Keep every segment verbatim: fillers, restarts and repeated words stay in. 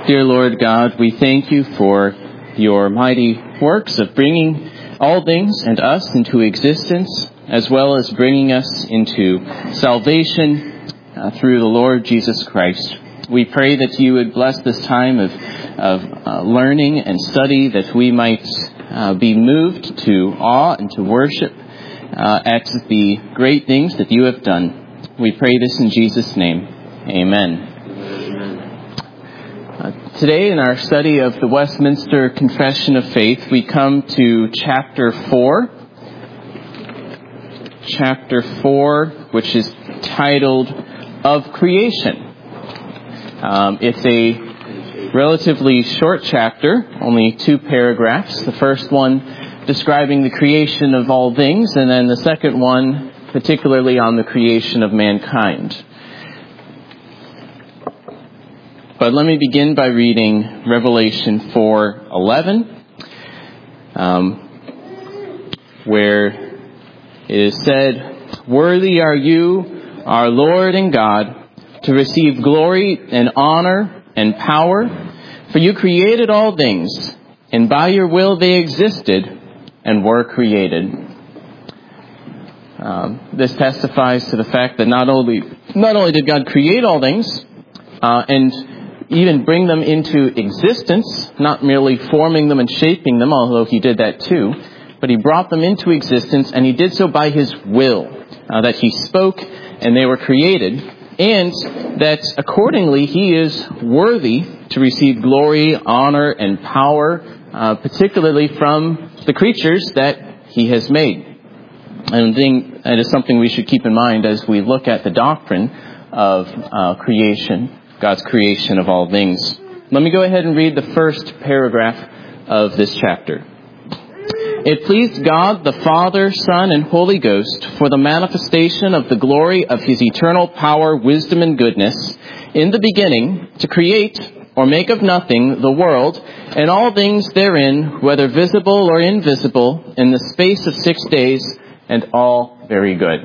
Dear Lord God, we thank you for your mighty works of bringing all things and us into existence, as well as bringing us into salvation uh, through the Lord Jesus Christ. We pray that you would bless this time of, of uh, learning and study, that we might uh, be moved to awe and to worship uh, at the great things that you have done. We pray this in Jesus' name. Amen. Uh, today in our study of the Westminster Confession of Faith, we come to chapter four. Chapter four, which is titled Of Creation. Um, it's a relatively short chapter, only two paragraphs. The first one describing the creation of all things, and then the second one particularly on the creation of mankind. But let me begin by reading Revelation four eleven, um, where it is said, "Worthy are you, our Lord and God, to receive glory and honor and power, for you created all things, and by your will they existed and were created." Um, this testifies to the fact that not only not only did God create all things, uh, and even bring them into existence, not merely forming them and shaping them, although he did that too, but he brought them into existence, and he did so by his will, uh, that he spoke and they were created, and that accordingly he is worthy to receive glory, honor, and power, uh, particularly from the creatures that he has made. And I think that is something we should keep in mind as we look at the doctrine of uh, creation, God's creation of all things. Let me go ahead and read the first paragraph of this chapter. "It pleased God, the Father, Son, and Holy Ghost, for the manifestation of the glory of his eternal power, wisdom, and goodness, in the beginning, to create or make of nothing the world and all things therein, whether visible or invisible, in the space of six days, and all very good."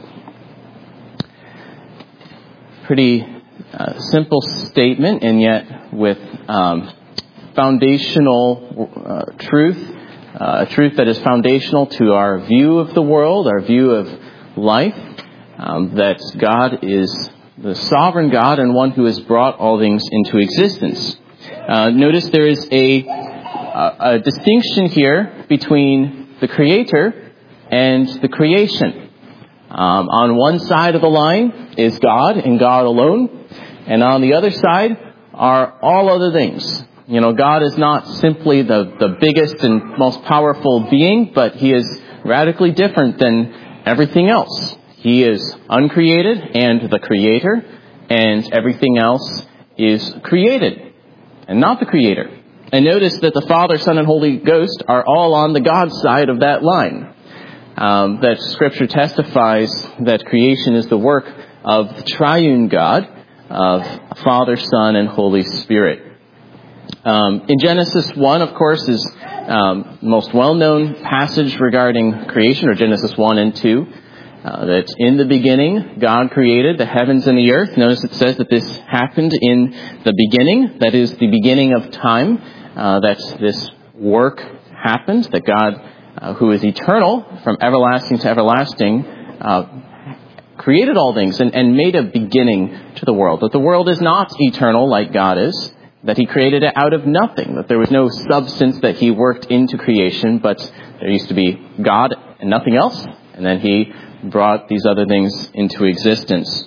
Pretty uh, simple statement, and yet with um, foundational uh, truth. Uh, a truth that is foundational to our view of the world, our view of life, um, that God is the sovereign God and one who has brought all things into existence. Uh, notice there is a, a, a distinction here between the Creator and the creation. Um, on one side of the line is God and God alone, and on the other side are all other things. You know, God is not simply the, the biggest and most powerful being, but he is radically different than everything else. He is uncreated and the creator, and everything else is created and not the creator. And notice that the Father, Son, and Holy Ghost are all on the God side of that line. Um, that Scripture testifies that creation is the work of the triune God, of Father, Son, and Holy Spirit. Um, in Genesis one, of course, is um, the most well-known passage regarding creation, or Genesis one and two, uh, that in the beginning, God created the heavens and the earth. Notice it says that this happened in the beginning, that is the beginning of time, uh, that this work happened, that God, uh, who is eternal, from everlasting to everlasting, uh, created all things and, and made a beginning to the world. That the world is not eternal like God is, that he created it out of nothing, that there was no substance that he worked into creation, but there used to be God and nothing else, and then he brought these other things into existence.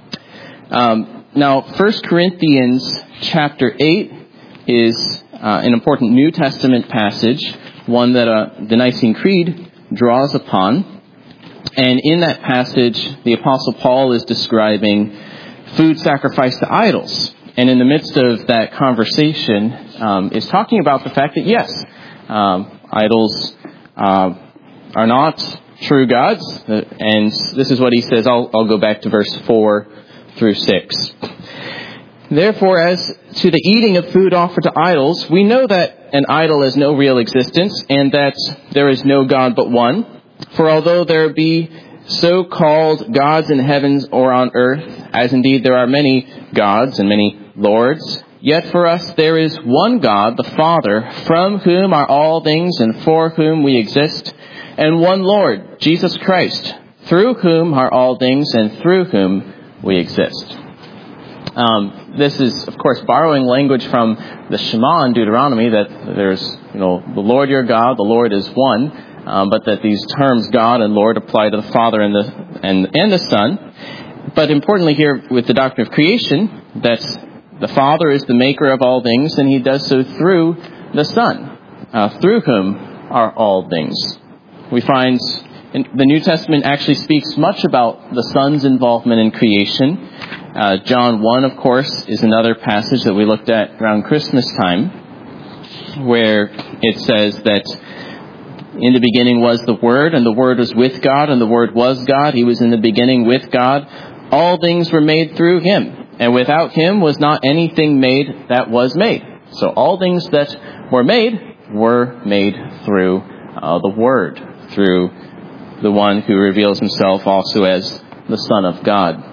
Um, now, First Corinthians chapter eight is uh, an important New Testament passage, one that uh, the Nicene Creed draws upon. And in that passage, the Apostle Paul is describing food sacrificed to idols. And in the midst of that conversation, um, is talking about the fact that, yes, um, idols uh, are not true gods. Uh, and this is what he says. I'll, I'll go back to verse four through six. "Therefore, as to the eating of food offered to idols, we know that an idol has no real existence, and that there is no God but one. For although there be so-called gods in heavens or on earth, as indeed there are many gods and many lords, Yet for us there is one God, the Father, from whom are all things and for whom we exist, and one Lord, Jesus Christ, through whom are all things and through whom we exist. Um, this is, of course, borrowing language from the Shema in Deuteronomy, that there's, you know, the Lord your God, the Lord is one, um, but that these terms God and Lord apply to the Father and the and and the Son. But importantly here with the doctrine of creation, that the Father is the maker of all things, and he does so through the Son, uh, through whom are all things. We find in the New Testament actually speaks much about the Son's involvement in creation. Uh, John one, of course, is another passage that we looked at around Christmas time, where it says that in the beginning was the Word, and the Word was with God, and the Word was God. He was in the beginning with God. All things were made through him, and without him was not anything made that was made. So all things that were made were made through uh, the Word, through the one who reveals himself also as the Son of God.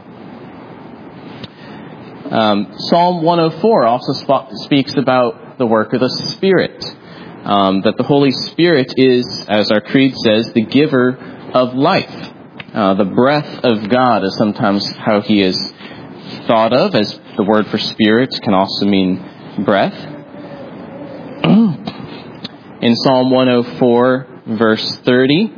Um, Psalm one oh four also sp- speaks about the work of the Spirit. Um, that the Holy Spirit is, as our creed says, the giver of life. Uh, the breath of God is sometimes how he is thought of, as the word for spirit can also mean breath. In Psalm one oh four, verse thirty,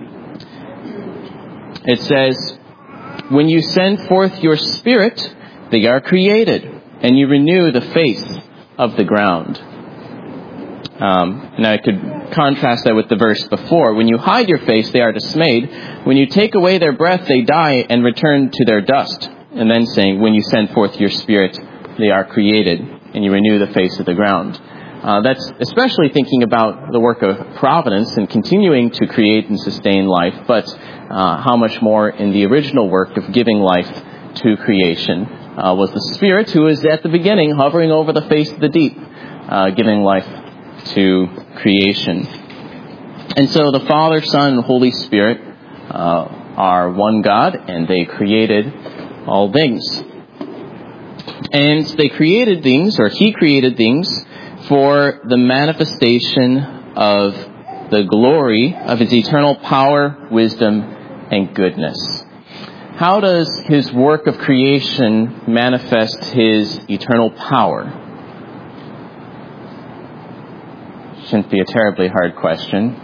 it says, "When you send forth your Spirit, they are created, and you renew the face of the ground." Um, and I could contrast that with the verse before. "When you hide your face, they are dismayed. When you take away their breath, they die and return to their dust." And then saying, "When you send forth your Spirit, they are created, and you renew the face of the ground." Uh, that's especially thinking about the work of providence and continuing to create and sustain life, but uh, how much more in the original work of giving life to creation uh, was the Spirit who was at the beginning hovering over the face of the deep, uh, giving life to creation. And so the Father, Son, and Holy Spirit uh, are one God, and they created all things. And they created things, or he created things, for the manifestation of the glory of his eternal power, wisdom, and goodness. How does his work of creation manifest his eternal power? Shouldn't be a terribly hard question.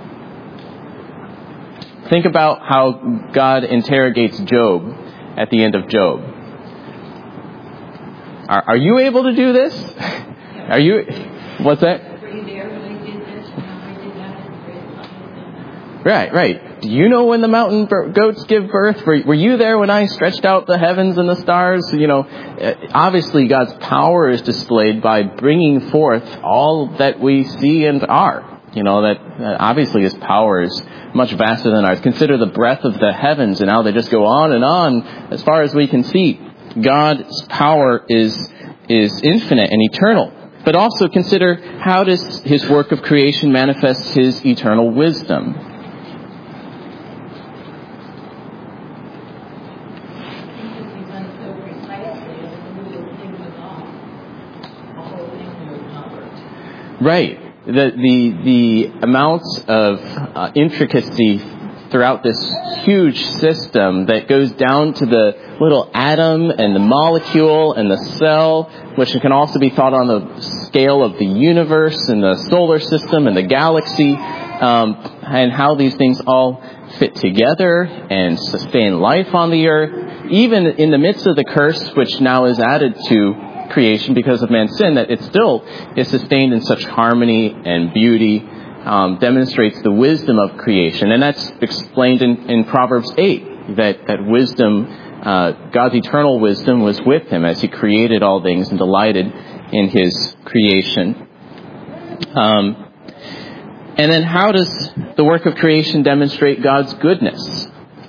Think about how God interrogates Job at the end of Job. Are, are you able to do this? Are you? What's that? Were you there when I did this? And how I did that? Right, right. Do you know when the mountain goats give birth? Were, were you there when I stretched out the heavens and the stars? You know, obviously God's power is displayed by bringing forth all that we see and are. You know, that uh, obviously his power is much vaster than ours. Consider the breadth of the heavens and how they just go on and on as far as we can see. God's power is is infinite and eternal. But also consider, how does his work of creation manifest his eternal wisdom? Right. The the the amount of uh, intricacy throughout this huge system that goes down to the little atom and the molecule and the cell, which can also be thought on the scale of the universe and the solar system and the galaxy, um, and how these things all fit together and sustain life on the earth, even in the midst of the curse, which now is added to creation because of man's sin, that it still is sustained in such harmony and beauty. Um, demonstrates the wisdom of creation. And that's explained in, in Proverbs eight, that, that wisdom, uh, God's eternal wisdom was with him as he created all things and delighted in his creation. Um, and then how does the work of creation demonstrate God's goodness?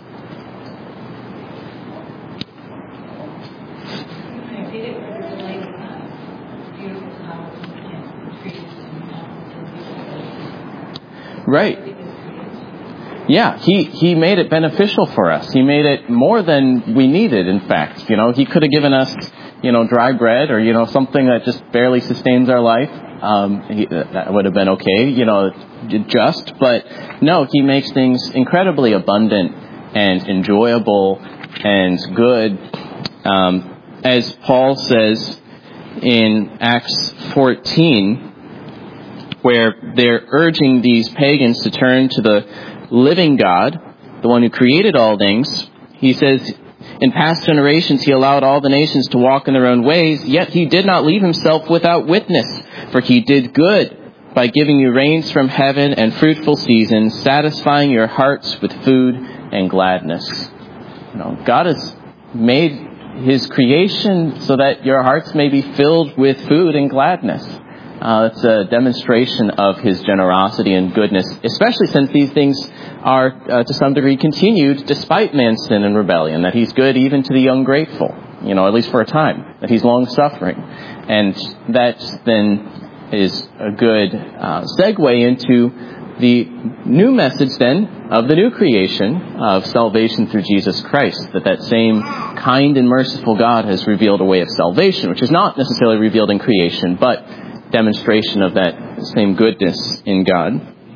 Right. Yeah, he, he made it beneficial for us. He made it more than we needed, in fact. You know, he could have given us, you know, dry bread or, you know, something that just barely sustains our life, um, he, that would have been okay, you know, just. But no, he makes things incredibly abundant and enjoyable and good. Um, as Paul says in Acts fourteen, where they're urging these pagans to turn to the living God, the one who created all things. He says, in past generations he allowed all the nations to walk in their own ways, yet he did not leave himself without witness, for he did good by giving you rains from heaven and fruitful seasons, satisfying your hearts with food and gladness. You know, God has made his creation so that your hearts may be filled with food and gladness. Uh, it's a demonstration of his generosity and goodness, especially since these things are, uh, to some degree, continued despite man's sin and rebellion, that he's good even to the ungrateful, you know, at least for a time, that he's long-suffering. And that then is a good uh, segue into the new message, then, of the new creation of salvation through Jesus Christ, that that same kind and merciful God has revealed a way of salvation, which is not necessarily revealed in creation, but demonstration of that same goodness in God.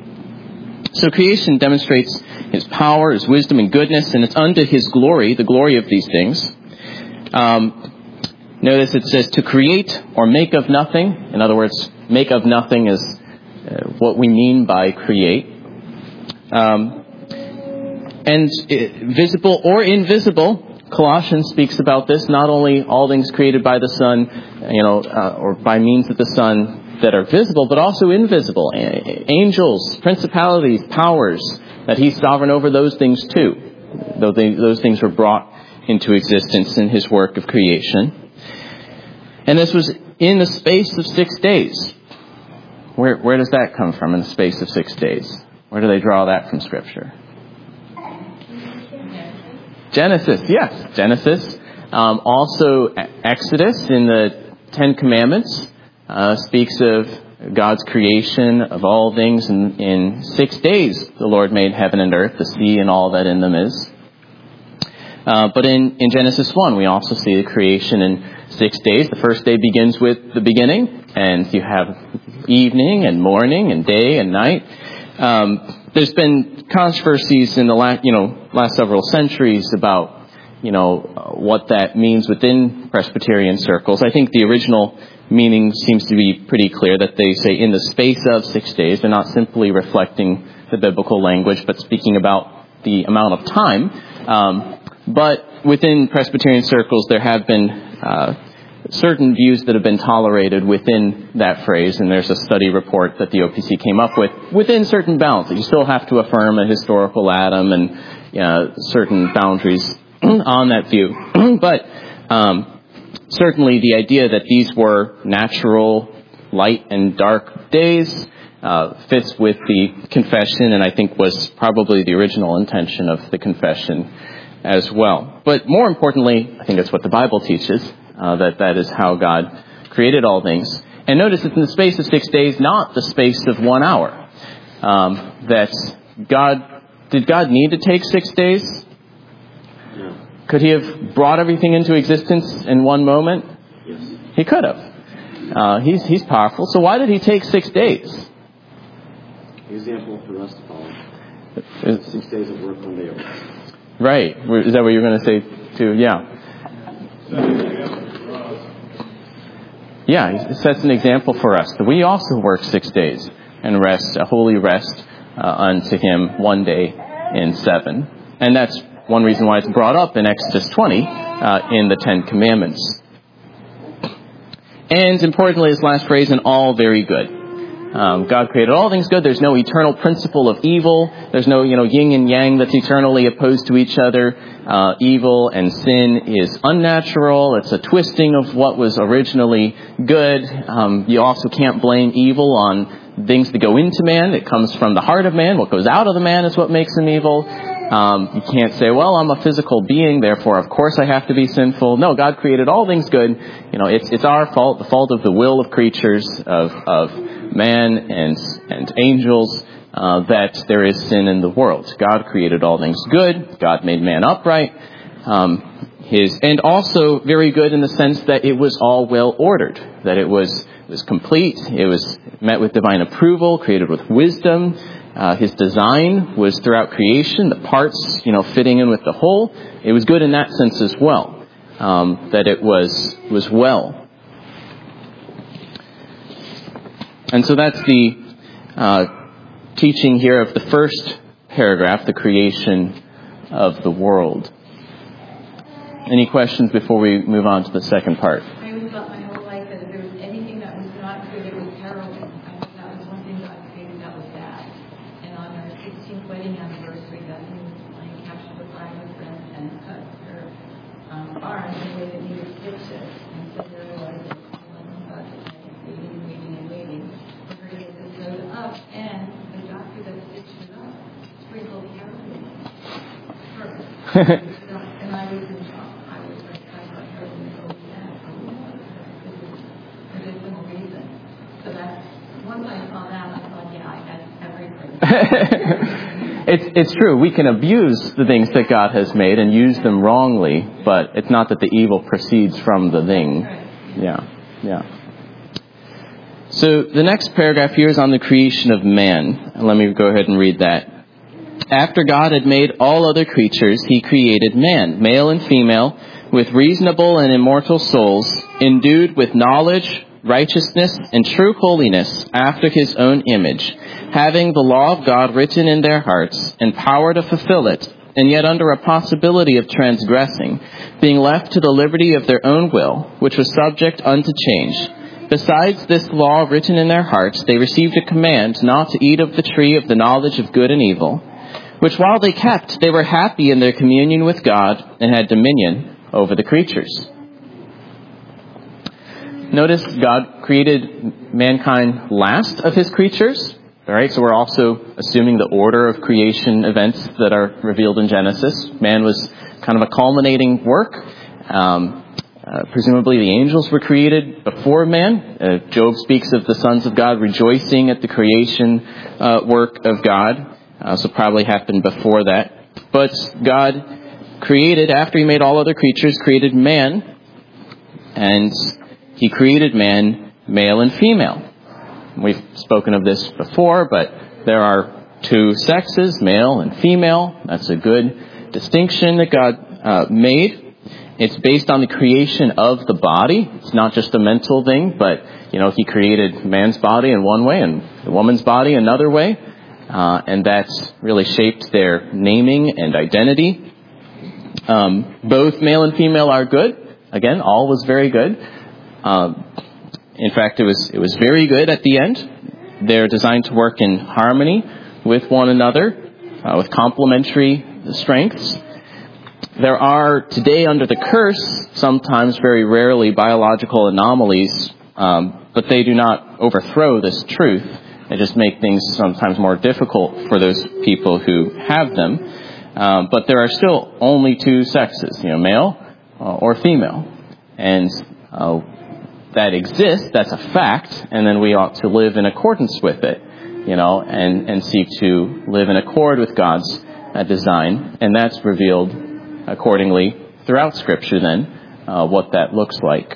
So creation demonstrates his power, his wisdom, and goodness, and it's unto his glory, the glory of these things. Um, notice it says to create or make of nothing. In other words, make of nothing is uh, what we mean by create. Um, and uh, visible or invisible, Colossians speaks about this, not only all things created by the Son, you know, uh, or by means of the Son that are visible, but also invisible. Angels, principalities, powers, that he's sovereign over those things too. Though they, those things were brought into existence in his work of creation. And this was in the space of six days. Where, where does that come from, in the space of six days? Where do they draw that from Scripture? Genesis, yes, Genesis. Um, also, Exodus in the Ten Commandments uh, speaks of God's creation of all things. In, in six days, the Lord made heaven and earth, the sea and all that in them is. Uh, but in, in Genesis one, we also see the creation in six days. The first day begins with the beginning, and you have evening and morning and day and night. Um, there's been controversies in the last, you know, last several centuries about, you know, uh, what that means within Presbyterian circles. I think the original meaning seems to be pretty clear, that they say in the space of six days. They're not simply reflecting the biblical language, but speaking about the amount of time. Um, but within Presbyterian circles, there have been uh, certain views that have been tolerated within that phrase, and there's a study report that the O P C came up with within certain bounds. You still have to affirm a historical Adam and you know, certain boundaries on that view. But um, certainly the idea that these were natural light and dark days uh, fits with the confession, and I think was probably the original intention of the confession as well. But more importantly, I think that's what the Bible teaches, uh, that that is how God created all things. And notice it's in the space of six days, not the space of one hour. Um, that God, did God need to take six days? No. Could he have brought everything into existence in one moment? Yes. He could have. Uh, he's, he's powerful. So why did he take six days? Example for us to follow. Is, Six days of work, one day of rest. Right. Is that what you're going to say too? Yeah. Yeah, it sets an example for us that we also work six days and rest, a holy rest uh, unto him one day in seven. And that's one reason why it's brought up in Exodus twenty uh, in the Ten Commandments. And importantly, his last phrase, and all very good. Um, God created all things good. There's no eternal principle of evil. There's no, you know, yin and yang that's eternally opposed to each other. Uh, evil and sin is unnatural. It's a twisting of what was originally good. Um, you also can't blame evil on things that go into man. It comes from the heart of man. What goes out of the man is what makes him evil. Um, you can't say, well, I'm a physical being, therefore, of course, I have to be sinful. No, God created all things good. You know, it's it's our fault, the fault of the will of creatures, of of man and and angels, uh, that there is sin in the world. God created all things good. God made man upright. Um, his, and also very good in the sense that it was all well ordered, that it was, it was complete, it was met with divine approval, created with wisdom. Uh, his design was throughout creation, the parts, you know, fitting in with the whole. It was good in that sense as well, um, that it was, was well. And so that's the uh, teaching here of the first paragraph, the creation of the world. Any questions before we move on to the second part? I always thought my whole life that if there was anything that was not good, it was terrible. I thought that was one thing God created that was bad. And on our sixteenth wedding anniversary, Bethany was playing capture the flag with friends and cut her um, arm in a way that needed stitches. And so there it was, eleven o'clock at night, waiting and waiting and waiting for her to get this sewed up. And the doctor that stitched it up sprinkled heroin first. So, and I was in shock. I was like, I thought heroin was always bad. This is medicinal reason. So that's, once I saw that, I thought, yeah, I had everything. it's it's true. We can abuse the things that God has made and use them wrongly, but it's not that the evil proceeds from the thing. Yeah, yeah. So the next paragraph here is on the creation of man. Let me go ahead and read that. After God had made all other creatures, he created man, male and female, with reasonable and immortal souls, endued with knowledge, righteousness, and true holiness after his own image, having the law of God written in their hearts, and power to fulfill it, and yet under a possibility of transgressing, being left to the liberty of their own will, which was subject unto change. Besides this law written in their hearts, they received a command not to eat of the tree of the knowledge of good and evil, which while they kept, they were happy in their communion with God and had dominion over the creatures. Notice God created mankind last of his creatures. All right, so we're also assuming the order of creation events that are revealed in Genesis. Man was kind of a culminating work. Um, Uh, presumably the angels were created before man. Uh, Job speaks of the sons of God rejoicing at the creation uh, work of God. Uh, so probably happened before that. But God created, after he made all other creatures, created man. And he created man male and female. We've spoken of this before, but there are two sexes, male and female. That's a good distinction that God uh, made. It's based on the creation of the body. It's not just a mental thing, but, you know, he created man's body in one way and the woman's body another way. Uh, and that's really shaped their naming and identity. Um, both male and female are good. Again, all was very good. Um, in fact, it was, it was very good at the end. They're designed to work in harmony with one another, uh, with complementary strengths. There are today under the curse, sometimes very rarely, biological anomalies, um, but they do not overthrow this truth. They just make things sometimes more difficult for those people who have them. Um, but there are still only two sexes, you know, male uh, or female. And uh, that exists, that's a fact, and then we ought to live in accordance with it, you know, and, and seek to live in accord with God's uh, design. And that's revealed accordingly throughout Scripture then, uh, what that looks like.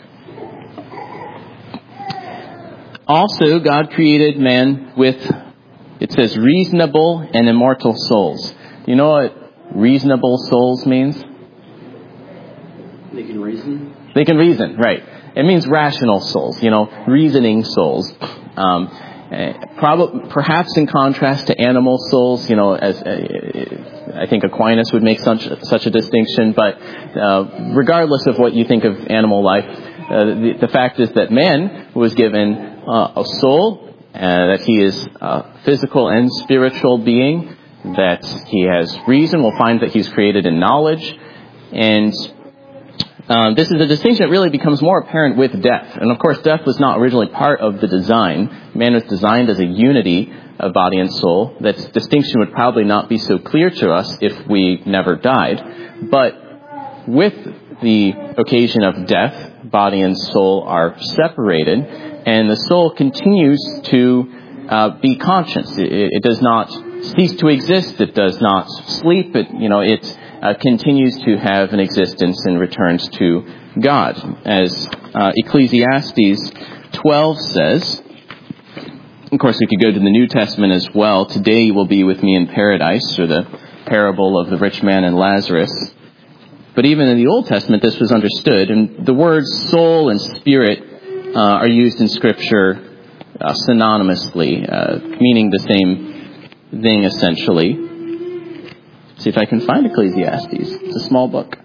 Also, God created man with, it says, reasonable and immortal souls. You know what reasonable souls means? They can reason? They can reason, right. It means rational souls, you know, reasoning souls. Um, Probably, perhaps in contrast to animal souls, you know, as uh, I think Aquinas would make such such a distinction. But uh, regardless of what you think of animal life, uh, the, the fact is that man was given uh, a soul, uh, that he is a physical and spiritual being, that he has reason. We'll find that he's created in knowledge, and Um, this is a distinction that really becomes more apparent with death. And of course, death was not originally part of the design. Man was designed as a unity of body and soul. That distinction would probably not be so clear to us if we never died. But with the occasion of death, body and soul are separated, and the soul continues to uh, be conscious. It, it does not cease to exist. It does not sleep. It, you know, it uh, continues to have an existence and returns to God. As uh, Ecclesiastes twelve says, of course we could go to the New Testament as well. Today you will be with me in paradise, or the parable of the rich man and Lazarus. But even in the Old Testament this was understood, and the words soul and spirit uh, are used in Scripture uh, synonymously, uh, meaning the same thing essentially. See if I can find Ecclesiastes. It's a small book.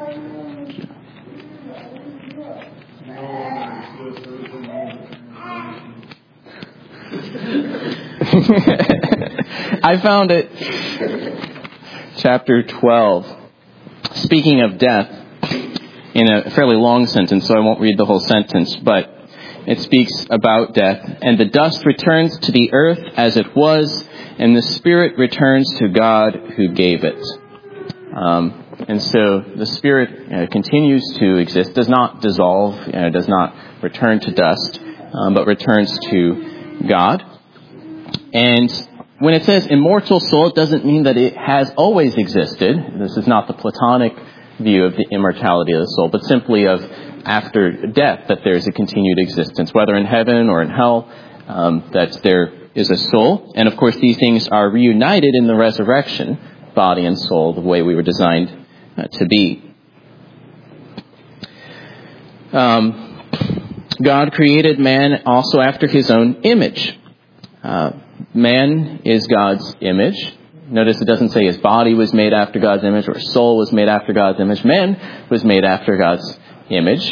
I found it. Chapter twelve. Speaking of death, in a fairly long sentence, so I won't read the whole sentence, but it speaks about death. And the dust returns to the earth as it was, and the spirit returns to God who gave it. Um, and so the spirit uh, continues to exist, does not dissolve, uh, does not return to dust, um, but returns to God. And when it says immortal soul, it doesn't mean that it has always existed. This is not the Platonic view of the immortality of the soul, but simply of after death, that there is a continued existence, whether in heaven or in hell, um, that there is a soul. And of course, these things are reunited in the resurrection, body and soul, the way we were designed uh, to be. Um, God created man also after his own image. Uh, man is God's image. Notice it doesn't say his body was made after God's image or his soul was made after God's image. Man was made after God's image.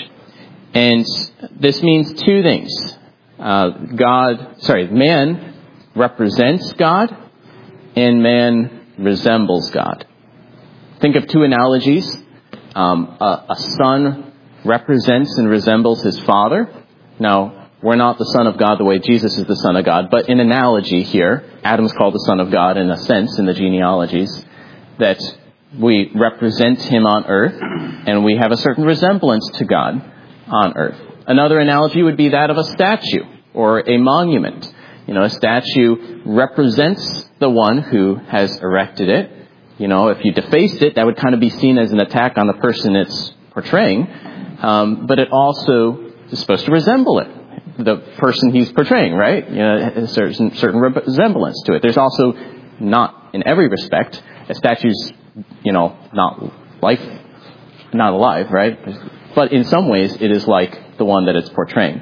And this means two things. Uh, God, sorry, man represents God and man resembles God. Think of two analogies. Um, a, a son represents and resembles his father. Now, we're not the Son of God the way Jesus is the Son of God, but in analogy here, Adam's called the Son of God in a sense in the genealogies, that we represent him on earth and we have a certain resemblance to God on earth. Another analogy would be that of a statue or a monument. You know, a statue represents the one who has erected it. You know, if you defaced it, that would kind of be seen as an attack on the person it's portraying. Um, but it also is supposed to resemble it. The person he's portraying, right? You know, a certain, certain resemblance to it. There's also, not in every respect, a statue's, you know, not life, not alive, right? But in some ways, it is like the one that it's portraying.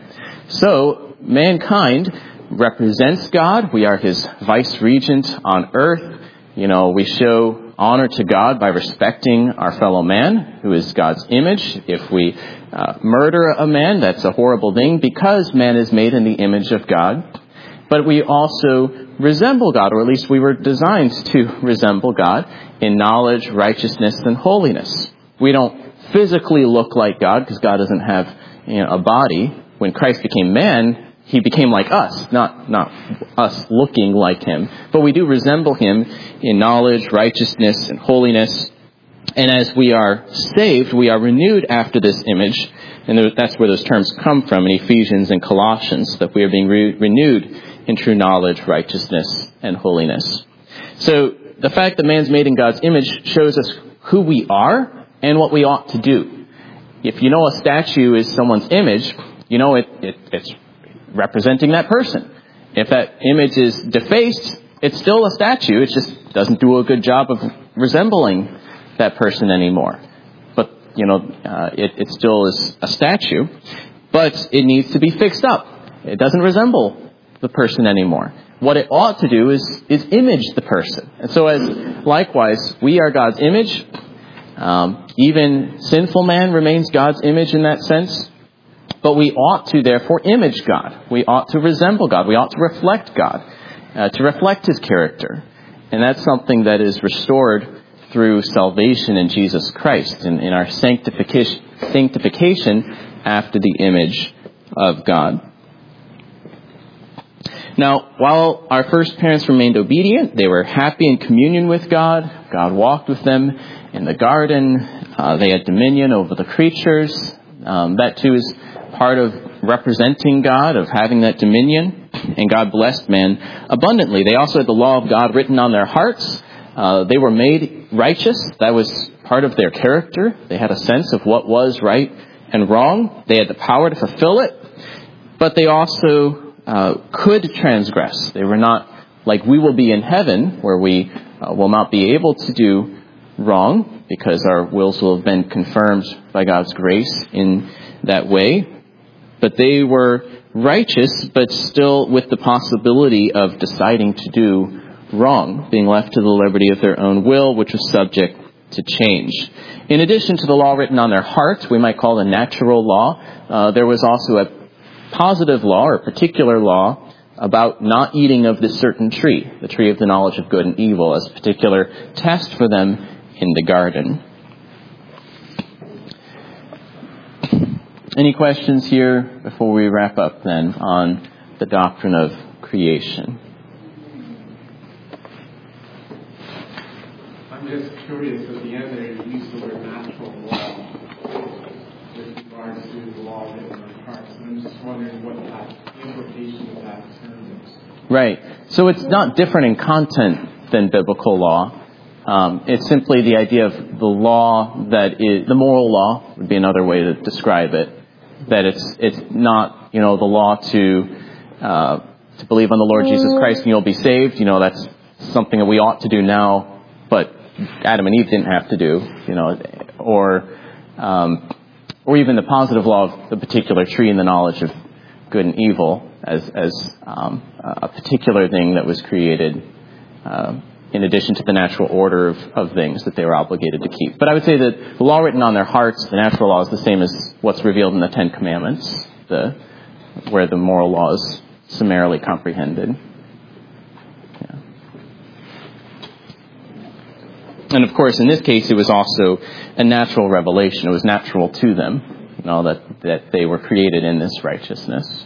So, mankind represents God. We are his vice-regent on earth. You know, we show honor to God by respecting our fellow man, who is God's image. If we uh, murder a man, that's a horrible thing because man is made in the image of God. But we also resemble God, or at least we were designed to resemble God in knowledge, righteousness, and holiness. We don't physically look like God because God doesn't have, you know, a body. When Christ became man, he became like us, not not us looking like him. But we do resemble him in knowledge, righteousness, and holiness. And as we are saved, we are renewed after this image. And that's where those terms come from in Ephesians and Colossians, that we are being re- renewed in true knowledge, righteousness, and holiness. So the fact that man's made in God's image shows us who we are and what we ought to do. If you know a statue is someone's image, you know it, it it's representing that person. If that image is defaced, it's still a statue. It just doesn't do a good job of resembling that person anymore. But, you know, uh, it, it still is a statue, but it needs to be fixed up. It doesn't resemble the person anymore. What it ought to do is, is image the person. And so as likewise, we are God's image. Um, even sinful man remains God's image in that sense. But we ought to, therefore, image God. We ought to resemble God. We ought to reflect God, uh, to reflect his character. And that's something that is restored through salvation in Jesus Christ, in, in our sanctification, sanctification after the image of God. Now, while our first parents remained obedient, they were happy in communion with God. God walked with them in the garden. Uh, they had dominion over the creatures. Um, that too is part of representing God, of having that dominion. And God blessed man abundantly. They also had the law of God written on their hearts. Uh, they were made righteous. That was part of their character. They had a sense of what was right and wrong. They had the power to fulfill it, but they also uh, could transgress. They were not like we will be in heaven, where we uh, will not be able to do wrong because our wills will have been confirmed by God's grace in that way. But they were righteous, but still with the possibility of deciding to do wrong, being left to the liberty of their own will, which was subject to change. In addition to the law written on their hearts, we might call the natural law, uh, there was also a positive law or particular law about not eating of this certain tree, the tree of the knowledge of good and evil, as a particular test for them in the garden. Any questions here before we wrap up then on the doctrine of creation? I'm just curious, at the end there you use the word natural law with regards to the law written on our hearts. And I'm just wondering what that implication of that term is. Right. So it's not different in content than biblical law. Um, it's simply the idea of the law that is, the moral law would be another way to describe it. That it's it's not, you know, the law to uh, to believe on the Lord Jesus Christ and you'll be saved. You know, that's something that we ought to do now, but Adam and Eve didn't have to do. You know, or um, or even the positive law of the particular tree and the knowledge of good and evil as as um, a particular thing that was created. Uh, in addition to the natural order of, of things that they were obligated to keep. But I would say that the law written on their hearts, the natural law, is the same as what's revealed in the Ten Commandments, the where the moral law is summarily comprehended. Yeah. And of course, in this case, it was also a natural revelation. It was natural to them, you know, that, that they were created in this righteousness.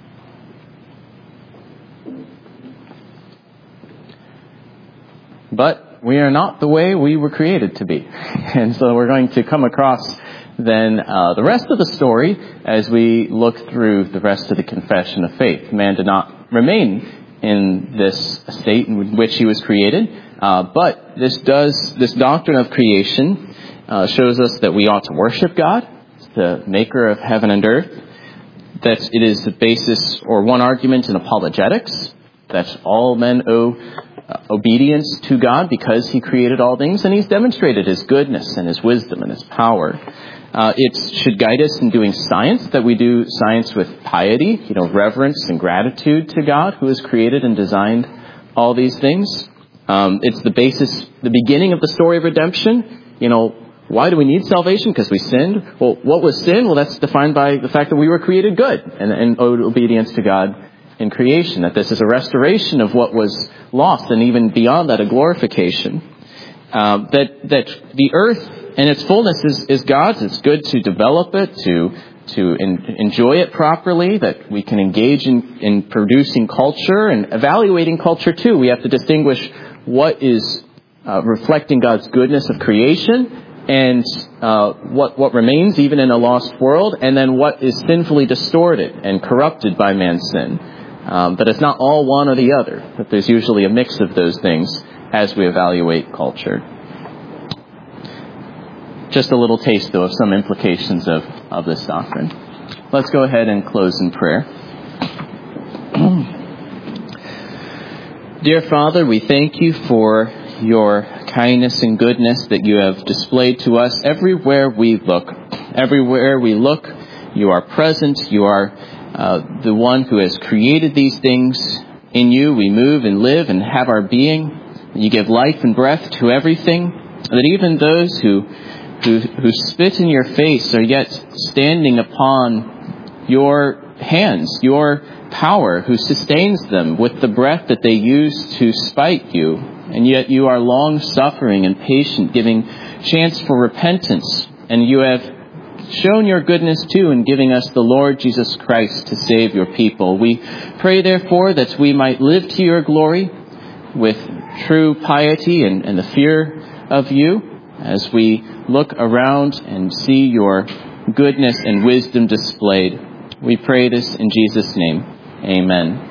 But we are not the way we were created to be. And so we're going to come across then uh, the rest of the story as we look through the rest of the confession of faith. Man did not remain in this state in which he was created. Uh, but this does, this doctrine of creation uh, shows us that we ought to worship God, the maker of heaven and earth. That it is the basis or one argument in apologetics, that all men owe Uh, obedience to God because he created all things, and he's demonstrated his goodness and his wisdom and his power. Uh, it should guide us in doing science, that we do science with piety, you know, reverence and gratitude to God who has created and designed all these things. Um, it's the basis, the beginning of the story of redemption. You know, why do we need salvation? Because we sinned. Well, what was sin? Well, that's defined by the fact that we were created good and, and owed obedience to God in creation, that this is a restoration of what was lost, and even beyond that, a glorification. Um, that that the earth and its fullness is, is God's. It's good to develop it, to to in, enjoy it properly, that we can engage in, in producing culture and evaluating culture too. We have to distinguish what is uh, reflecting God's goodness of creation and uh, what what remains even in a lost world, and then what is sinfully distorted and corrupted by man's sin. Um, but it's not all one or the other, that there's usually a mix of those things as we evaluate culture. Just a little taste, though, of some implications of, of this doctrine. Let's go ahead and close in prayer. Dear Father, we thank you for your kindness and goodness that you have displayed to us everywhere we look. Everywhere we look, you are present, you are Uh, the one who has created these things. In you we move and live and have our being. You give life and breath to everything. That even those who, who who spit in your face are yet standing upon your hands, your power, who sustains them with the breath that they use to spite you. And yet you are long-suffering and patient, giving chance for repentance. And you have shown your goodness too in giving us the Lord Jesus Christ to save your people. We pray therefore that we might live to your glory with true piety and, and the fear of you as we look around and see your goodness and wisdom displayed. We pray this in Jesus' name. Amen.